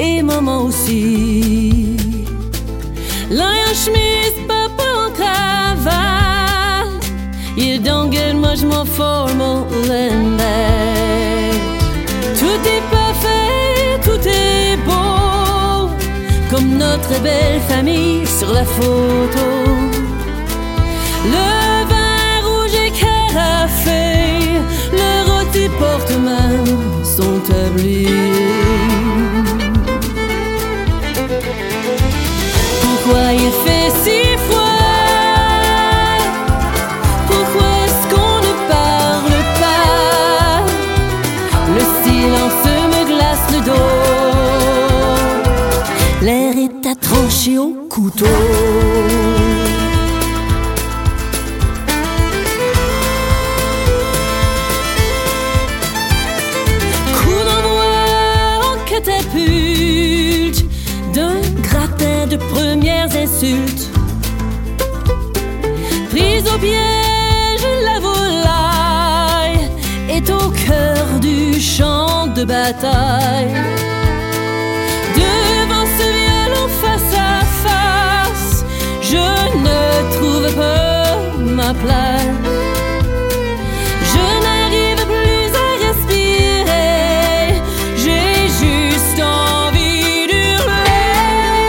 et maman aussi. L'un en chemise, papa en cravate. You don't get much more formal than that. Tout est parfait, tout est beau, comme notre belle famille sur la photo. Le vin rouge et carafé, le rôti porte-main sont tabliers. Pourquoi il fait si froid? Pourquoi est-ce qu'on ne parle pas? Le silence me glace le dos. L'air est à trancher au couteau. Coup d'envoi en catapulte d'un gratin de premières insultes. Prise au piège, la volaille est au cœur du champ de bataille. Devant ce violon face à face, je ne trouve pas ma place. Je n'arrive plus à respirer, j'ai juste envie d'hurler.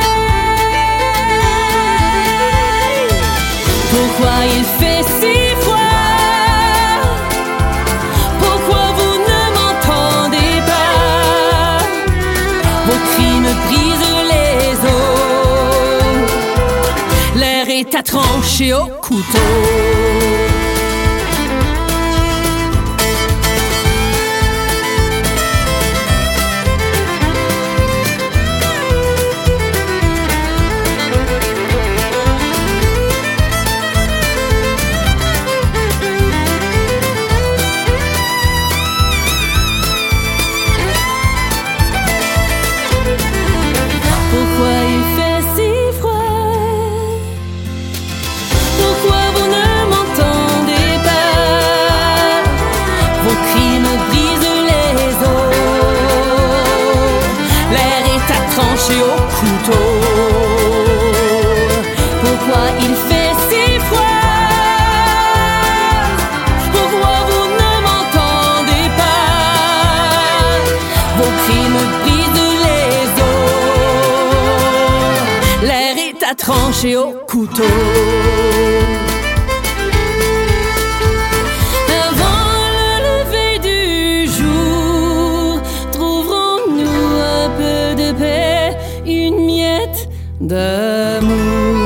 Pourquoi il fait si froid? Pourquoi vous ne m'entendez pas? Vos cris me brisent les os. L'air est à trancher au couteau. Pourquoi il fait si froid? Pourquoi vous ne m'entendez pas? Vos cris me brisent les os. L'air est à trancher au couteau. Pourquoi il fait si froid? Pourquoi vous ne m'entendez pas? Vos cris me brisent les os. L'air est à trancher au couteau. Avant le lever du jour, trouverons-nous un peu de paix, une miette d'amour?